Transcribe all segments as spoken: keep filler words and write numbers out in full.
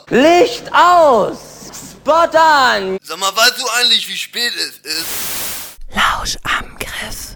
Licht aus! Spot an! Sag mal, weißt du eigentlich, wie spät es ist? Lauschangriff.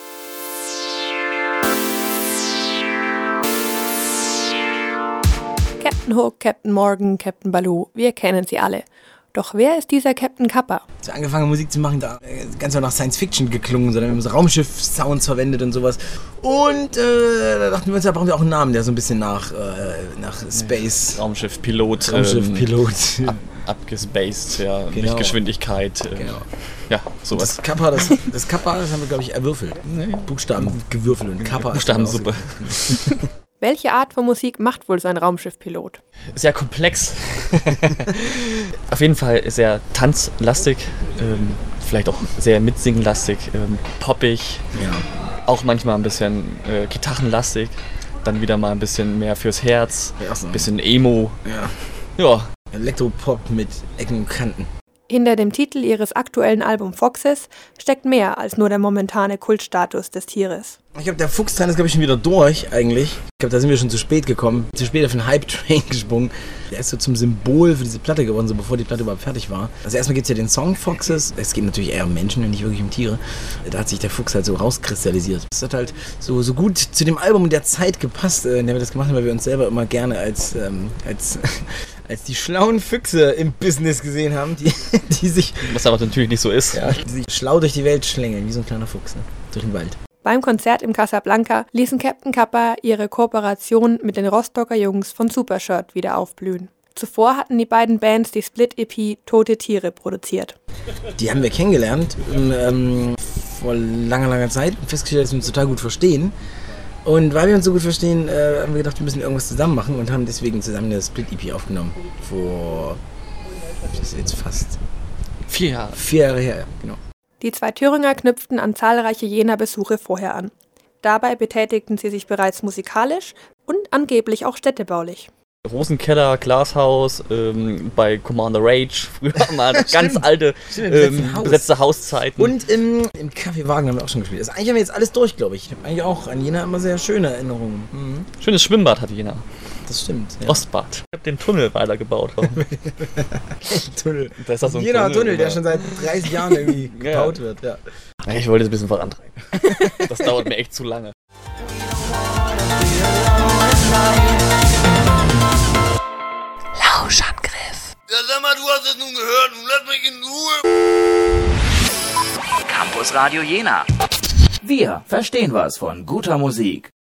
Captain Hook, Captain Morgan, Captain Baloo, wir kennen sie alle. Doch wer ist dieser Captain Kappa? Als wir angefangen Musik zu machen, da äh, ganz nach Science Fiction geklungen, sondern wir haben so Raumschiff-Sounds verwendet und sowas. Und äh, da dachten wir uns, da brauchen wir auch einen Namen, der so ein bisschen nach, äh, nach Space... Raumschiff-Pilot. Raumschiff-Pilot. Ähm, ab, abgespaced, ja, Genau. Lichtgeschwindigkeit. Äh, Genau. Ja, sowas. Das Kappa, das, das Kappa, das haben wir, glaube ich, erwürfelt. Buchstaben gewürfelt und Kappa. Buchstabensuppe. Welche Art von Musik macht wohl sein Raumschiffpilot? Sehr komplex. Auf jeden Fall sehr tanzlastig, ähm, vielleicht auch sehr mitsingenlastig, ähm, poppig, Ja. auch manchmal ein bisschen äh, gitarrenlastig, dann wieder mal ein bisschen mehr fürs Herz, Ja, so. ein bisschen Emo. Ja. Ja, Elektropop mit Ecken und Kanten. Hinter dem Titel ihres aktuellen Albums Foxes steckt mehr als nur der momentane Kultstatus des Tieres. Ich glaube, der Fuchsteil ist, glaube ich, schon wieder durch, eigentlich. Ich glaube, da sind wir schon zu spät gekommen. Zu spät auf den Hype-Train gesprungen. Der ist so zum Symbol für diese Platte geworden, so bevor die Platte überhaupt fertig war. Also erstmal gibt es ja den Song Foxes. Es geht natürlich eher um Menschen und nicht wirklich um Tiere. Da hat sich der Fuchs halt so rauskristallisiert. Das hat halt so, so gut zu dem Album und der Zeit gepasst, in der wir das gemacht haben, weil wir uns selber immer gerne als, ähm, als, als die schlauen Füchse im Business gesehen haben, die, die sich... was aber natürlich nicht so ist. Ja, die sich schlau durch die Welt schlängeln, wie so ein kleiner Fuchs, ne? Durch den Wald. Beim Konzert im Casablanca ließen Captain Kappa ihre Kooperation mit den Rostocker Jungs von Supershirt wieder aufblühen. Zuvor hatten die beiden Bands die Split-E P Tote Tiere produziert. Die haben wir kennengelernt ähm, vor langer, langer Zeit und festgestellt, dass wir uns total gut verstehen. Und weil wir uns so gut verstehen, äh, haben wir gedacht, wir müssen irgendwas zusammen machen und haben deswegen zusammen eine Split-E P aufgenommen. Vor, das ist jetzt fast Vier Jahre. vier Jahre her, genau. Die zwei Thüringer knüpften an zahlreiche jener Besuche vorher an. Dabei betätigten sie sich bereits musikalisch und angeblich auch städtebaulich. Rosenkeller, Glashaus, ähm, bei Commander Rage, früher mal ganz alte ähm, Haus. besetzte Hauszeiten. Und im, im Café Wagen haben wir auch schon gespielt. Also eigentlich haben wir jetzt alles durch, glaube ich. Ich habe eigentlich auch an Jena immer sehr schöne Erinnerungen. Mhm. Schönes Schwimmbad hat Jena. Das stimmt. Ja. Ostbad. Ich habe den Tunnel weitergebaut. Tunnel. Da ist das so ein Jeder Tunnel, Tunnel, der ja. schon seit dreißig Jahren irgendwie Ja. gebaut wird. Ja. Ich wollte es ein bisschen vorantreiben. Das dauert mir echt zu lange. Lauschangriff. Ja, sag mal, du hast es nun gehört. Nun lass mich in Ruhe. Campus Radio Jena. Wir verstehen was von guter Musik.